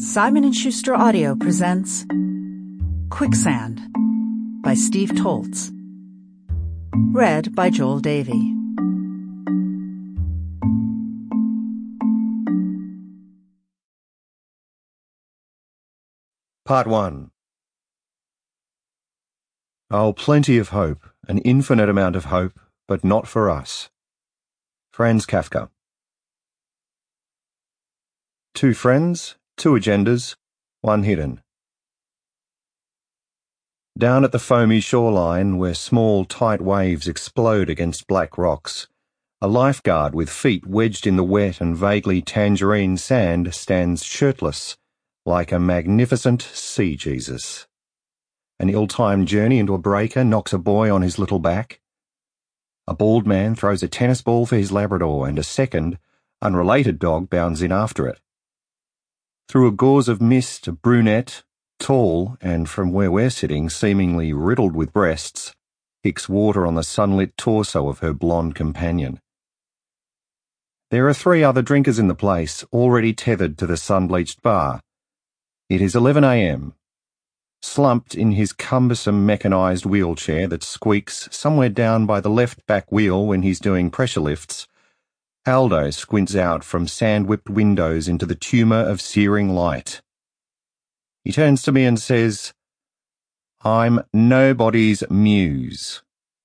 Simon & Schuster Audio presents Quicksand by Steve Toltz. Read by Joel Davey. Part 1. Oh, plenty of hope, an infinite amount of hope, but not for us. Franz Kafka. Two friends, two agendas, one hidden. Down at the foamy shoreline, where small, tight waves explode against black rocks, a lifeguard with feet wedged in the wet and vaguely tangerine sand stands shirtless, like a magnificent sea Jesus. An ill-timed journey into a breaker knocks a boy on his little back. A bald man throws a tennis ball for his Labrador, and a second, unrelated dog bounds in after it. Through a gauze of mist, a brunette, tall, and from where we're sitting, seemingly riddled with breasts, kicks water on the sunlit torso of her blonde companion. There are 3 other drinkers in the place, already tethered to the sun-bleached bar. It is 11 a.m. Slumped in his cumbersome mechanized wheelchair that squeaks somewhere down by the left back wheel when he's doing pressure lifts, Aldo squints out from sand-whipped windows into the tumour of searing light. He turns to me and says, "I'm nobody's muse."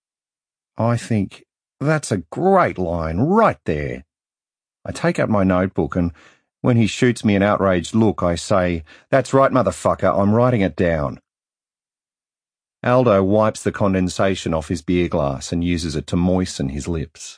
I think, that's a great line right there. I take out my notebook and when he shoots me an outraged look, I say, "That's right, motherfucker, I'm writing it down." Aldo wipes the condensation off his beer glass and uses it to moisten his lips.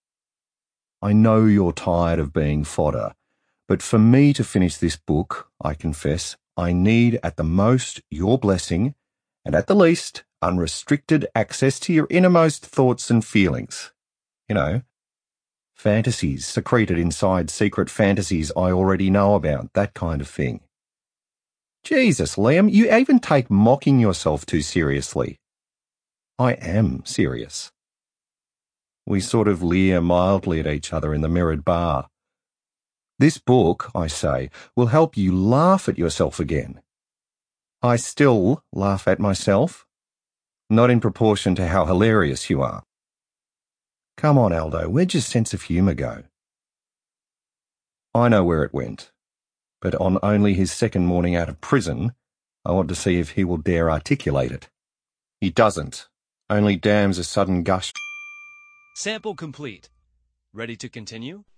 I know you're tired of being fodder, but for me to finish this book, I confess, I need at the most your blessing, and at the least, unrestricted access to your innermost thoughts and feelings. You know, fantasies secreted inside secret fantasies I already know about, that kind of thing. Jesus, Liam, you even take mocking yourself too seriously. I am serious. We sort of leer mildly at each other in the mirrored bar. This book, I say, will help you laugh at yourself again. I still laugh at myself, not in proportion to how hilarious you are. Come on, Aldo, where'd your sense of humour go? I know where it went, but on only his second morning out of prison, I want to see if he will dare articulate it. He doesn't, only dams a sudden gush. Sample complete. Ready to continue?